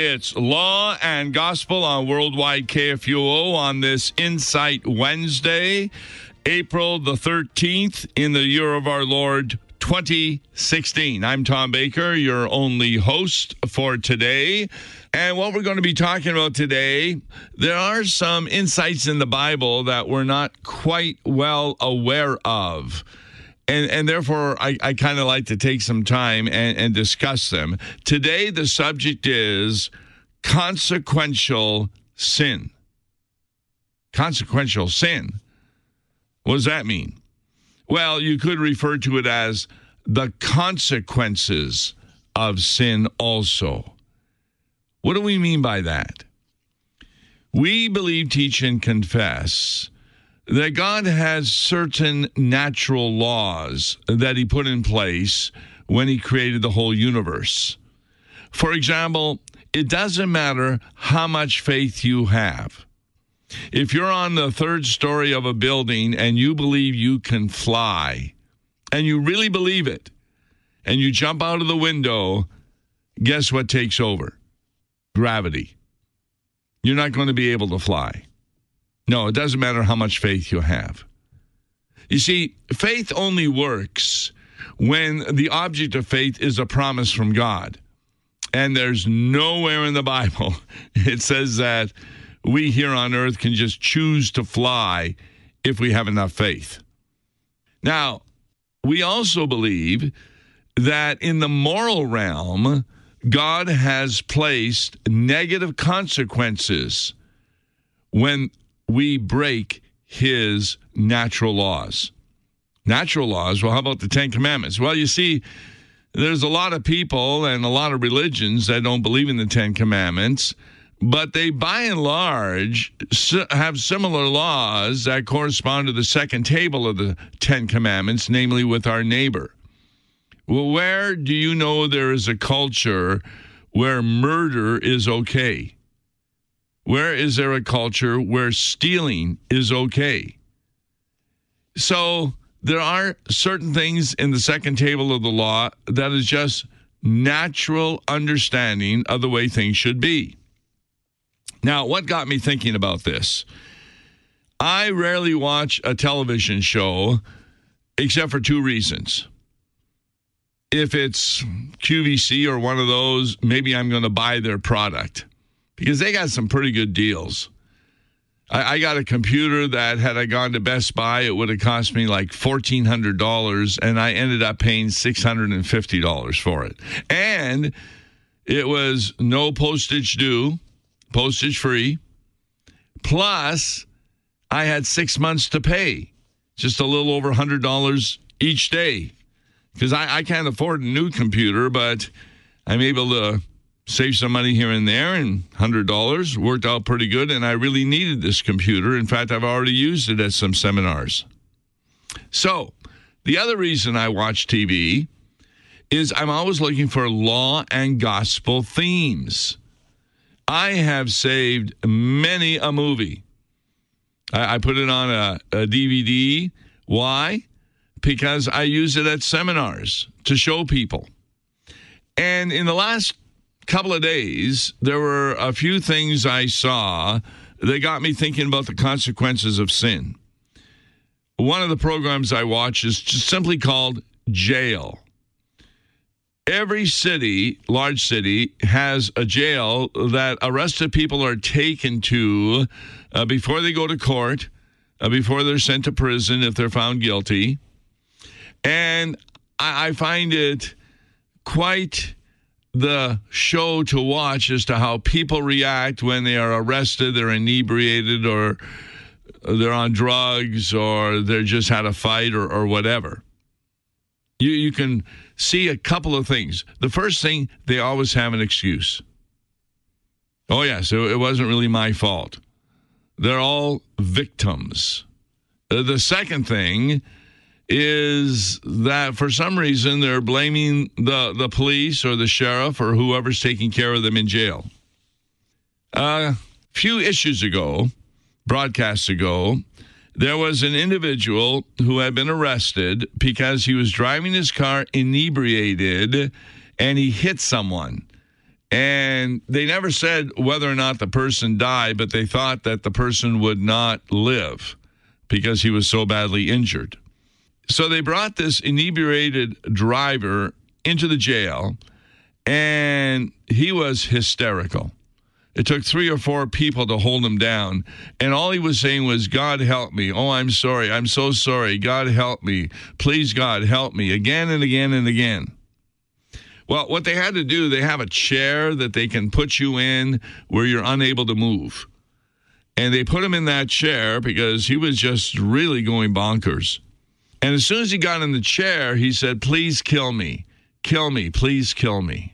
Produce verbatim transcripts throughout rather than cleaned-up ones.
It's Law and Gospel on Worldwide K F U O on this Insight Wednesday, April the thirteenth, in the year of our Lord, twenty sixteen. I'm Tom Baker, your only host for today. And what we're going to be talking about today, there are some insights in the Bible that we're not quite well aware of. And and therefore, I, I kind of like to take some time and, and discuss them. Today, the subject is consequential sin. Consequential sin. What does that mean? Well, you could refer to it as the consequences of sin also. What do we mean by that? We believe, teach, and confess that God has certain natural laws that he put in place when he created the whole universe. For example, it doesn't matter how much faith you have. If you're on the third story of a building and you believe you can fly, and you really believe it, and you jump out of the window, guess what takes over? Gravity. You're not going to be able to fly. No, it doesn't matter how much faith you have. You see, faith only works when the object of faith is a promise from God. And there's nowhere in the Bible it says that we here on earth can just choose to fly if we have enough faith. Now, we also believe that in the moral realm, God has placed negative consequences when we break his natural laws. Natural laws? Well, how about the Ten Commandments? Well, you see, there's a lot of people and a lot of religions that don't believe in the Ten Commandments, but they, by and large, have similar laws that correspond to the second table of the Ten Commandments, namely with our neighbor. Well, where do you know there is a culture where murder is okay? Where is there a culture where stealing is okay? So there are certain things in the second table of the law that is just natural understanding of the way things should be. Now, what got me thinking about this? I rarely watch a television show except for two reasons. If it's Q V C or one of those, maybe I'm going to buy their product, because they got some pretty good deals. I, I got a computer that, had I gone to Best Buy, it would have cost me like fourteen hundred dollars, and I ended up paying six hundred fifty dollars for it. And it was no postage due, postage free, plus I had six months to pay, just a little over one hundred dollars each day, because I, I can't afford a new computer, but I'm able to save some money here and there, and one hundred dollars worked out pretty good, and I really needed this computer. In fact, I've already used it at some seminars. So the other reason I watch T V is I'm always looking for law and gospel themes. I have saved many a movie. I, I put it on a, a D V D. Why? Because I use it at seminars to show people. And in the last couple of days, there were a few things I saw that got me thinking about the consequences of sin. One of the programs I watch is just simply called Jail. Every city, large city, has a jail that arrested people are taken to uh, before they go to court, uh, before they're sent to prison if they're found guilty. And I, I find it quite the show to watch as to how people react when they are arrested, they're inebriated, or they're on drugs, or they just had a fight, or, or whatever. You, you can see a couple of things. The first thing, they always have an excuse. Oh, yes, it, it wasn't really my fault. They're all victims. Uh, the second thing is that for some reason they're blaming the, the police or the sheriff or whoever's taking care of them in jail. A uh, few issues ago, broadcasts ago, there was an individual who had been arrested because he was driving his car inebriated and he hit someone. And they never said whether or not the person died, but they thought that the person would not live because he was so badly injured. So they brought this inebriated driver into the jail, and he was hysterical. It took three or four people to hold him down, and all he was saying was, God help me. Oh, I'm sorry. I'm so sorry. God help me. Please, God, help me. Again and again and again. Well, what they had to do, they have a chair that they can put you in where you're unable to move. And they put him in that chair because he was just really going bonkers. And as soon as he got in the chair, he said, please kill me. Kill me. Please kill me.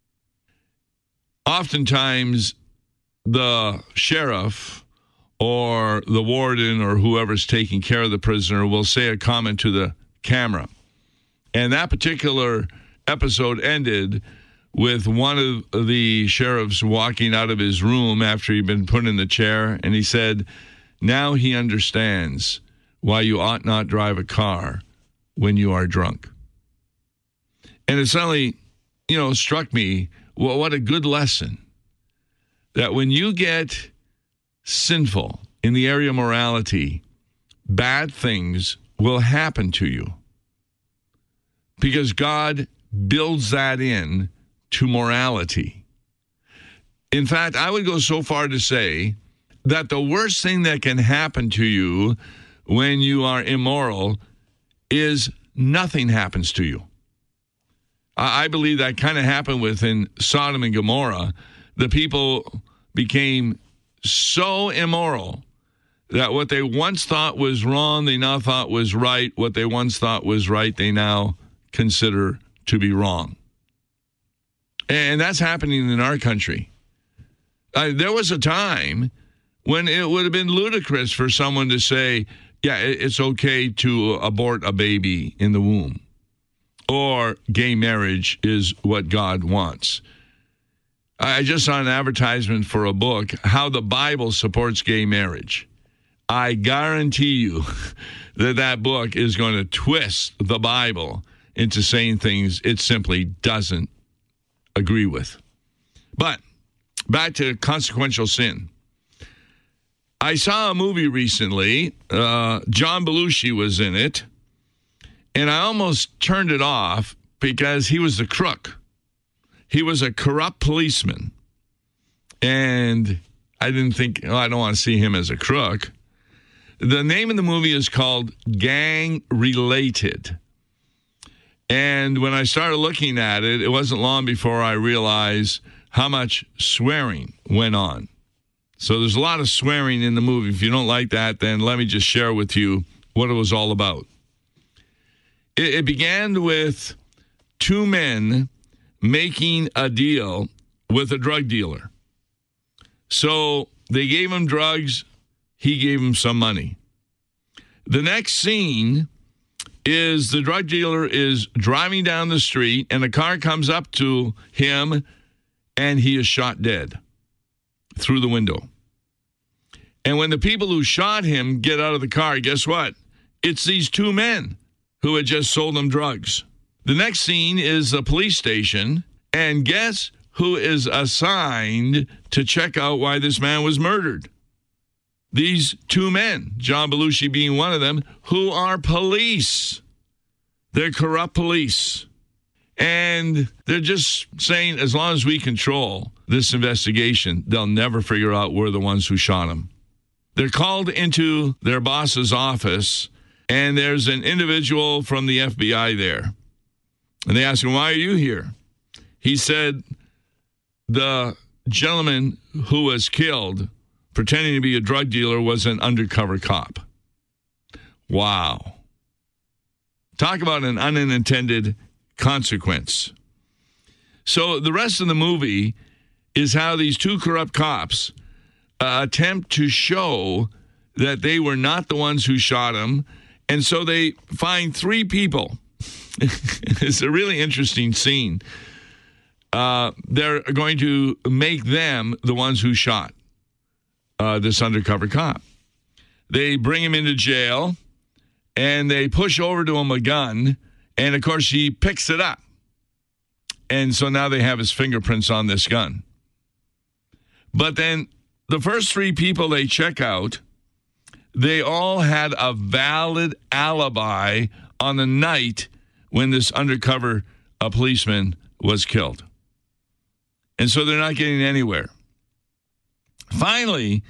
Oftentimes, the sheriff or the warden or whoever's taking care of the prisoner will say a comment to the camera. And that particular episode ended with one of the sheriffs walking out of his room after he'd been put in the chair, and he said, now he understands why you ought not drive a car when you are drunk. And it suddenly, you know, struck me, well, what a good lesson. That when you get sinful in the area of morality, bad things will happen to you. Because God builds that in to morality. In fact, I would go so far to say that the worst thing that can happen to you when you are immoral is nothing happens to you. I believe that kind of happened within Sodom and Gomorrah. The people became so immoral that what they once thought was wrong, they now thought was right. What they once thought was right, they now consider to be wrong. And that's happening in our country. Uh, there was a time when it would have been ludicrous for someone to say, yeah, it's okay to abort a baby in the womb, or gay marriage is what God wants. I just saw an advertisement for a book, How the Bible Supports Gay Marriage. I guarantee you that that book is going to twist the Bible into saying things it simply doesn't agree with. But back to consequential sin. I saw a movie recently. Uh, John Belushi was in it. And I almost turned it off because he was the crook. He was a corrupt policeman. And I didn't think, oh, I don't want to see him as a crook. The name of the movie is called Gang Related. And when I started looking at it, it wasn't long before I realized how much swearing went on. So there's a lot of swearing in the movie. If you don't like that, then let me just share with you what it was all about. It, it began with two men making a deal with a drug dealer. So they gave him drugs. He gave him some money. The next scene is the drug dealer is driving down the street, and a car comes up to him, and he is shot dead through the window. And when the people who shot him get out of the car, guess what? It's these two men who had just sold him drugs. The next scene is the police station, and guess who is assigned to check out why this man was murdered? These two men, John Belushi being one of them, who are police. They're corrupt police. And they're just saying, as long as we control this investigation, they'll never figure out we're the ones who shot him. They're called into their boss's office, and there's an individual from the F B I there. And they ask him, why are you here? He said, the gentleman who was killed pretending to be a drug dealer was an undercover cop. Wow. Talk about an unintended consequence. So the rest of the movie is how these two corrupt cops uh, attempt to show that they were not the ones who shot him. And so they find three people. It's a really interesting scene. Uh, they're going to make them the ones who shot Uh, this undercover cop. They bring him into jail, and they push over to him a gun, and of course he picks it up. and so now they have his fingerprints on this gun. But then the first three people they check out, they all had a valid alibi on the night when this undercover uh, policeman was killed. And so they're not getting anywhere. Finally,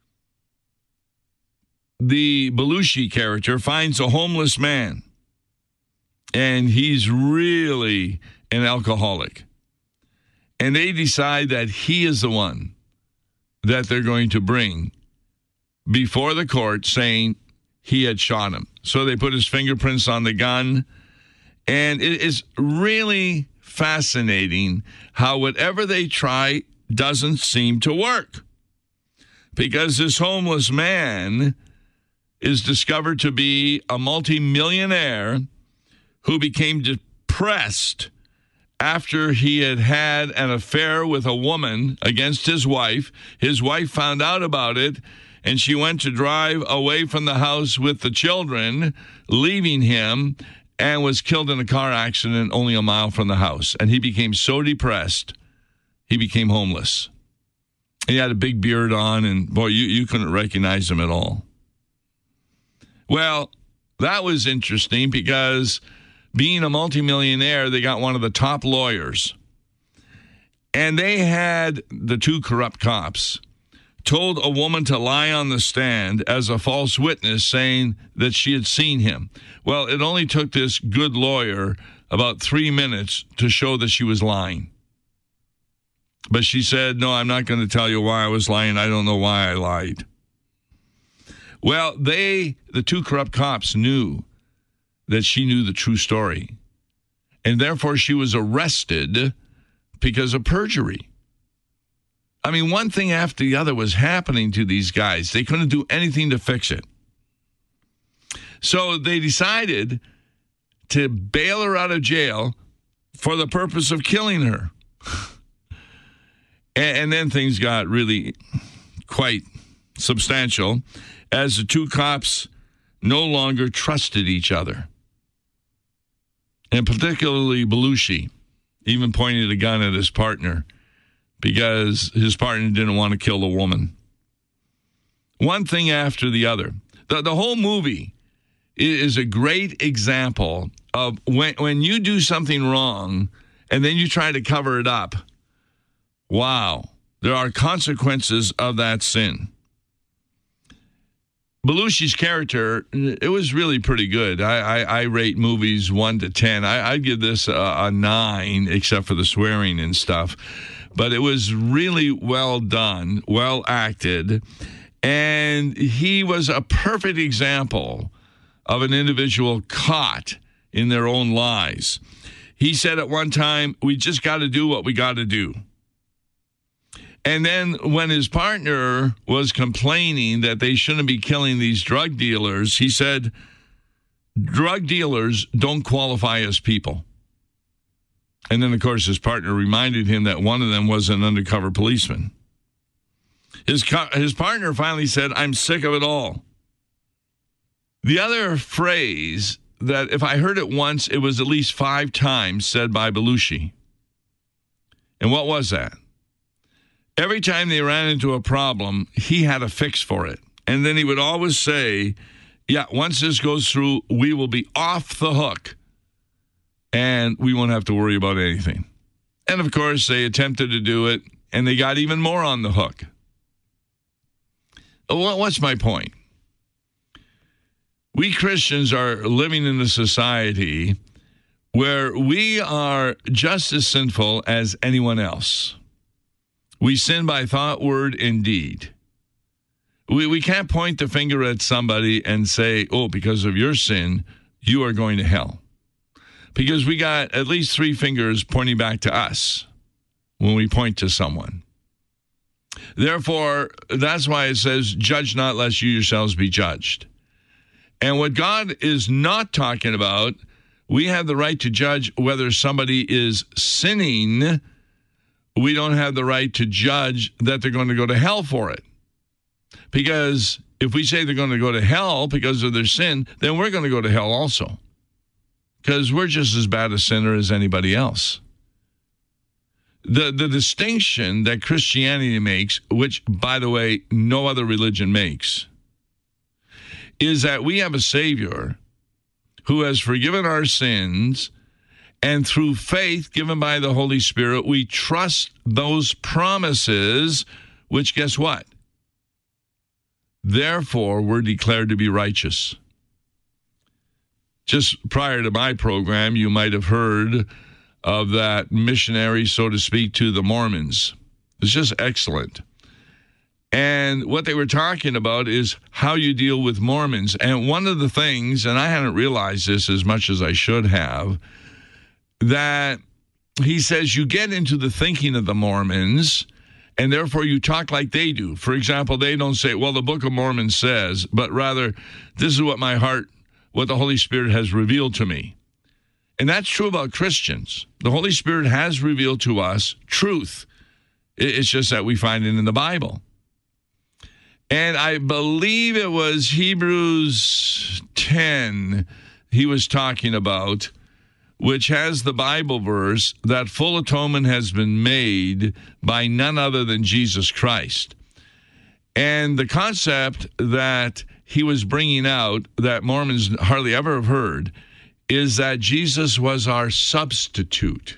the Belushi character finds a homeless man, and he's really an alcoholic. And they decide that he is the one that they're going to bring before the court, saying he had shot him. So they put his fingerprints on the gun, and it is really fascinating how whatever they try doesn't seem to work. Because this homeless man is discovered to be a multimillionaire who became depressed after he had had an affair with a woman against his wife. His wife found out about it, and she went to drive away from the house with the children, leaving him, and was killed in a car accident only a mile from the house. And he became so depressed, he became homeless. He had a big beard on, and boy, you, you couldn't recognize him at all. Well, that was interesting because being a multimillionaire, they got one of the top lawyers. And they had the two corrupt cops told a woman to lie on the stand as a false witness, saying that she had seen him. Well, it only took this good lawyer about three minutes to show that she was lying. But she said, no, I'm not going to tell you why I was lying. I don't know why I lied. Well, they, the two corrupt cops, knew that she knew the true story. And therefore, she was arrested because of perjury. I mean, one thing after the other was happening to these guys. They couldn't do anything to fix it. So they decided to bail her out of jail for the purpose of killing her. and, and then things got really quite substantial as the two cops no longer trusted each other. And particularly Belushi even pointed a gun at his partner because his partner didn't want to kill the woman. One thing after the other. The, the whole movie is a great example of when, when you do something wrong and then you try to cover it up. Wow. There are consequences of that sin. Belushi's character, it was really pretty good. I, I, I rate movies one to ten. I, I'd give this a, a nine, except for the swearing and stuff. But it was really well done, well acted. And he was a perfect example of an individual caught in their own lies. He said at one time, we just got to do what we got to do. And then when his partner was complaining that they shouldn't be killing these drug dealers, he said, drug dealers don't qualify as people. And then, of course, his partner reminded him that one of them was an undercover policeman. His, co- his partner finally said, I'm sick of it all. The other phrase that if I heard it once, it was at least five times said by Belushi. And what was that? Every time they ran into a problem, he had a fix for it. And then he would always say, yeah, once this goes through, we will be off the hook and we won't have to worry about anything. And of course, they attempted to do it and they got even more on the hook. What's my point? We Christians are living in a society where we are just as sinful as anyone else. We sin by thought, word, and deed. We we can't point the finger at somebody and say, oh, because of your sin, you are going to hell. Because we got at least three fingers pointing back to us when we point to someone. Therefore, that's why it says, judge not lest you yourselves be judged. And what God is not talking about, we have the right to judge whether somebody is sinning. We don't have the right to judge that they're going to go to hell for it. Because if we say they're going to go to hell because of their sin, then we're going to go to hell also. Because we're just as bad a sinner as anybody else. The, the distinction that Christianity makes, which, by the way, no other religion makes, is that we have a Savior who has forgiven our sins, and through faith given by the Holy Spirit, we trust those promises, which, guess what? Therefore, we're declared to be righteous. Just prior to my program, you might have heard of that missionary, so to speak, to the Mormons. It's just excellent. And what they were talking about is how you deal with Mormons. And one of the things, and I hadn't realized this as much as I should have, that he says you get into the thinking of the Mormons, and therefore you talk like they do. For example, they don't say, well, the Book of Mormon says, but rather, this is what my heart, what the Holy Spirit has revealed to me. And that's true about Christians. The Holy Spirit has revealed to us truth. It's just that we find it in the Bible. And I believe it was Hebrews ten he was talking about, which has the Bible verse that full atonement has been made by none other than Jesus Christ. And the concept that he was bringing out that Mormons hardly ever have heard is that Jesus was our substitute.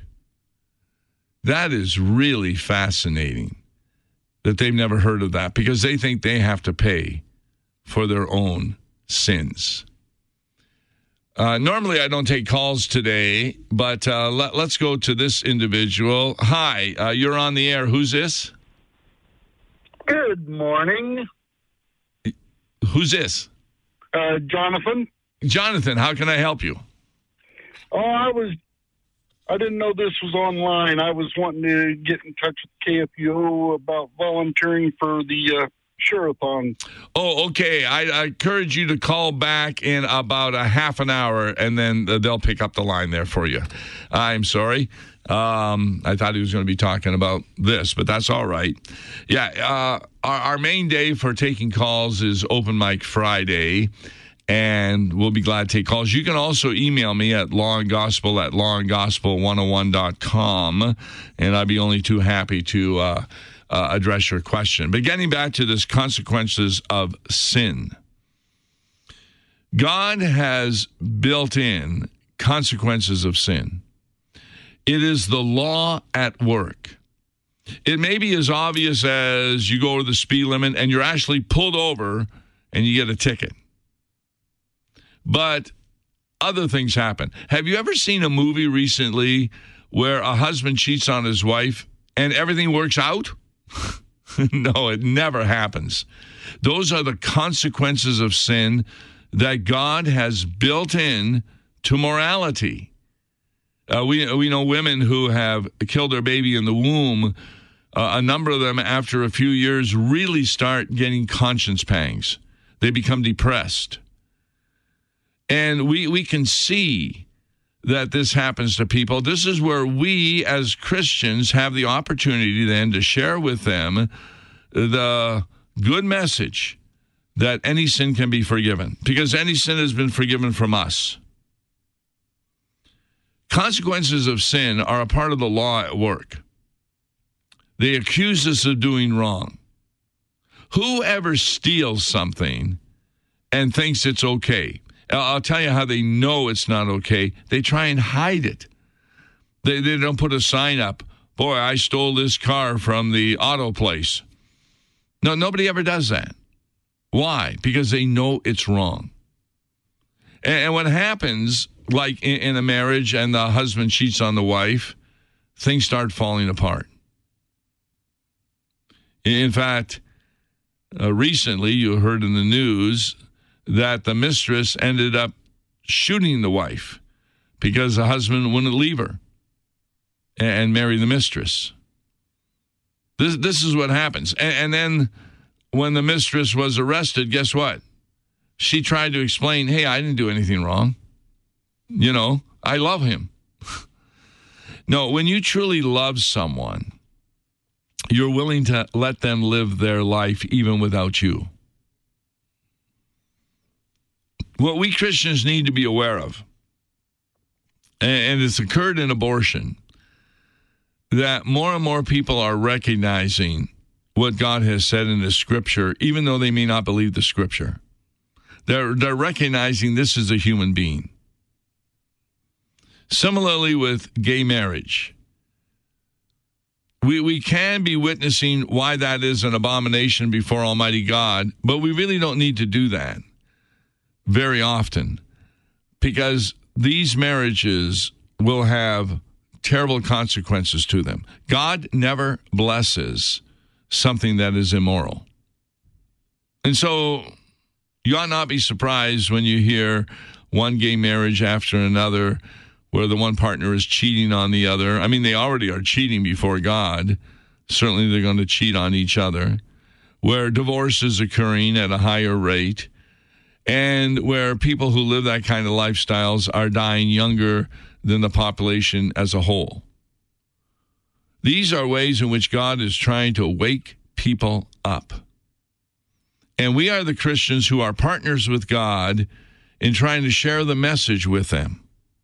That is really fascinating that they've never heard of that, because they think they have to pay for their own sins. Uh, normally, I don't take calls today, but uh, let, let's go to this individual. Hi, uh, you're on the air. Who's this? Good morning. Who's this? Uh, Jonathan. Jonathan, how can I help you? Oh, I was, I didn't know this was online. I was wanting to get in touch with K F U O about volunteering for the uh, Share-a-thon. Oh, okay. I, I encourage you to call back in about a half an hour, and then uh, they'll pick up the line there for you. I'm sorry. Um, I thought he was going to be talking about this, but that's all right. Yeah, uh, our, our main day for taking calls is Open Mic Friday, and we'll be glad to take calls. You can also email me at lawandgospel at lawandgospel one oh one dot com, and I'd be only too happy to uh, uh, address your question. But getting back to this consequences of sin, God has built in consequences of sin. It is the law at work. It may be as obvious as you go over the speed limit and you're actually pulled over and you get a ticket. But other things happen. Have you ever seen a movie recently where a husband cheats on his wife and everything works out? No, it never happens. Those are the consequences of sin that God has built in to morality. Uh, we we know women who have killed their baby in the womb. Uh, a number of them, after a few years, really start getting conscience pangs. They become depressed. And we, we can see that this happens to people. This is where we as Christians have the opportunity then to share with them the good message that any sin can be forgiven, because any sin has been forgiven from us. Consequences of sin are a part of the law at work. They accuse us of doing wrong. Whoever steals something and thinks it's okay, I'll tell you how they know it's not okay. They try and hide it. They, they don't put a sign up, boy, I stole this car from the auto place. No, nobody ever does that. Why? Because they know it's wrong. And, and what happens, like in, in a marriage and the husband cheats on the wife, things start falling apart. In fact, uh, recently you heard in the news that the mistress ended up shooting the wife because the husband wouldn't leave her and marry the mistress. This this is what happens. And, and then when the mistress was arrested, guess what? She tried to explain, hey, I didn't do anything wrong. You know, I love him. No, when you truly love someone, you're willing to let them live their life even without you. What we Christians need to be aware of, and it's occurred in abortion, that more and more people are recognizing what God has said in the Scripture, even though they may not believe the Scripture. They're, they're recognizing this is a human being. Similarly with gay marriage. We, we can be witnessing why that is an abomination before Almighty God, but we really don't need to do that very often, because these marriages will have terrible consequences to them. God never blesses something that is immoral. And so you ought not be surprised when you hear one gay marriage after another where the one partner is cheating on the other. I mean, they already are cheating before God. Certainly they're going to cheat on each other. Where divorce is occurring at a higher rate, and where people who live that kind of lifestyles are dying younger than the population as a whole. These are ways in which God is trying to wake people up. And we are the Christians who are partners with God in trying to share the message with them.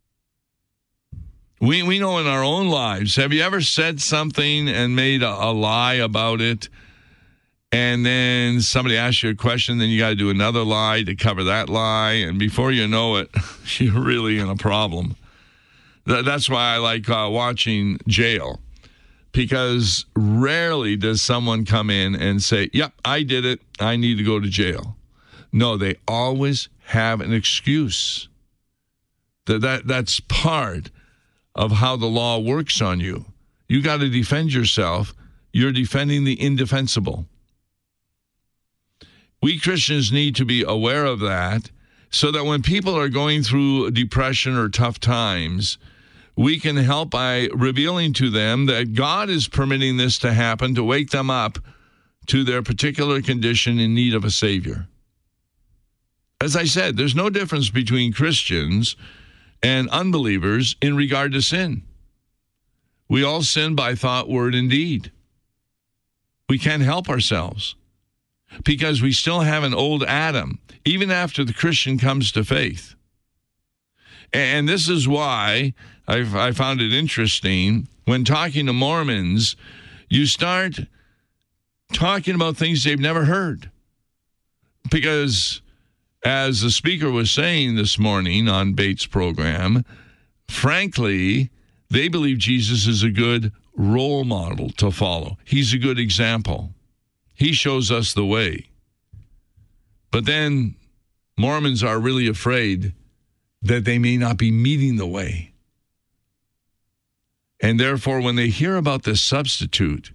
We we know in our own lives, have you ever said something and made a, a lie about it, and then somebody asks you a question, then you got to do another lie to cover that lie, and before you know it, you're really in a problem. That, that's why I like uh, watching Jail, because rarely does someone come in and say, yep, I did it, I need to go to jail. No, they always have an excuse. That, that That's part of how the law works on you. You got to defend yourself. You're defending the indefensible. We Christians need to be aware of that so that when people are going through depression or tough times, we can help by revealing to them that God is permitting this to happen to wake them up to their particular condition in need of a Savior. As I said, there's no difference between Christians and unbelievers in regard to sin. We all sin by thought, word, and deed. We can't help ourselves because we still have an old Adam, even after the Christian comes to faith. And this is why I've, I found it interesting when talking to Mormons, you start talking about things they've never heard. Because as the speaker was saying this morning on Bates' program, frankly, they believe Jesus is a good role model to follow. He's a good example. He shows us the way. But then Mormons are really afraid that they may not be meeting the way. And therefore, when they hear about this substitute,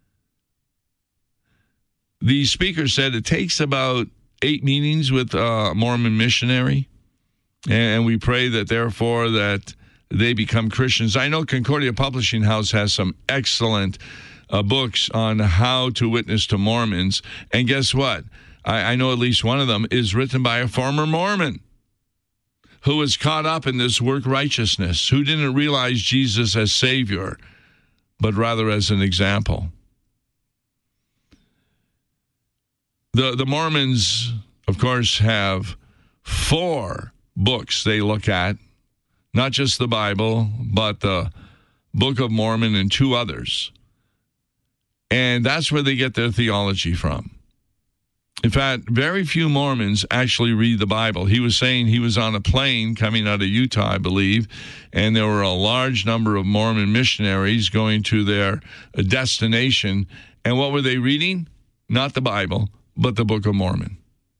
the speaker said it takes about eight meetings with a Mormon missionary, and we pray that therefore that they become Christians. I know Concordia Publishing House has some excellent uh, books on how to witness to Mormons, and guess what? I, I know at least one of them is written by a former Mormon who was caught up in this work righteousness, who didn't realize Jesus as Savior, but rather as an example. The, the Mormons, of course, have four books they look at, not just the Bible, but the Book of Mormon and two others. And that's where they get their theology from. In fact, very few Mormons actually read the Bible. He was saying he was on a plane coming out of Utah, I believe, and there were a large number of Mormon missionaries going to their destination. And what were they reading? Not the Bible, but the Book of Mormon.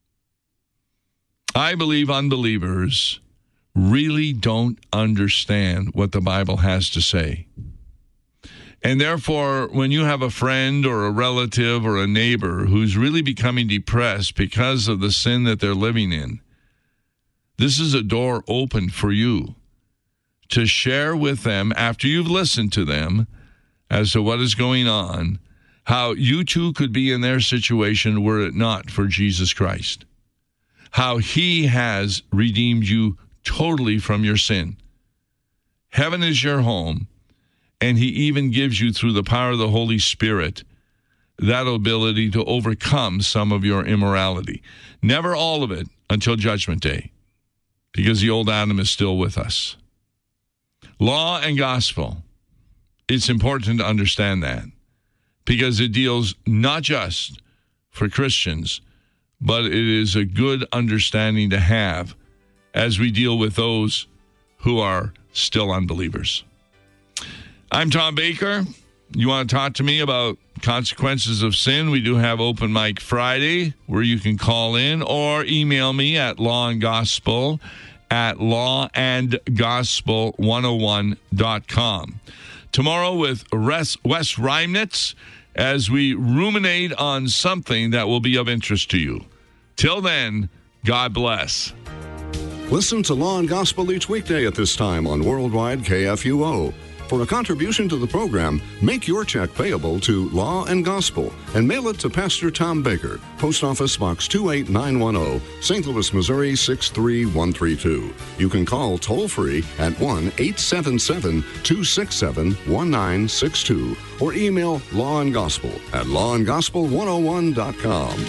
I believe unbelievers really don't understand what the Bible has to say. And therefore, when you have a friend or a relative or a neighbor who's really becoming depressed because of the sin that they're living in, this is a door open for you to share with them after you've listened to them as to what is going on, how you too could be in their situation were it not for Jesus Christ. How he has redeemed you totally from your sin. Heaven is your home, and he even gives you, through the power of the Holy Spirit, that ability to overcome some of your immorality. Never all of it until Judgment Day, because the old Adam is still with us. Law and gospel it's important to understand that because it deals not just for Christians, but it is a good understanding to have as we deal with those who are still unbelievers. I'm Tom Baker. You want to talk to me about consequences of sin? We do have Open Mic Friday where you can call in or email me at law and gospel at lawandgospel one oh one dot com. Tomorrow with Wes Reimnitz as we ruminate on something that will be of interest to you. Till then, God bless. Listen to Law and Gospel each weekday at this time on Worldwide K F U O. For a contribution to the program, make your check payable to Law and Gospel and mail it to Pastor Tom Baker, Post Office Box two eight nine one zero, Saint Louis, Missouri six three one three two. You can call toll-free at one eight seven seven, two six seven, one nine six two or email Law and Gospel at law and gospel one oh one dot com.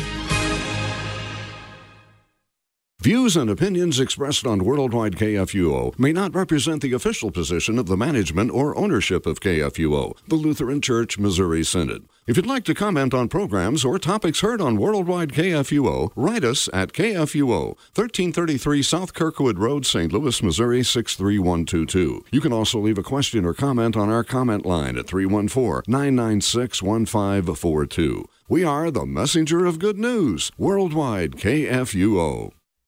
Views and opinions expressed on Worldwide K F U O may not represent the official position of the management or ownership of K F U O, the Lutheran Church Missouri Synod. If you'd like to comment on programs or topics heard on Worldwide K F U O, write us at K F U O, thirteen thirty-three South Kirkwood Road, Saint Louis, Missouri six three one two two. You can also leave a question or comment on our comment line at three one four, nine nine six, one five four two. We are the messenger of good news, Worldwide K F U O.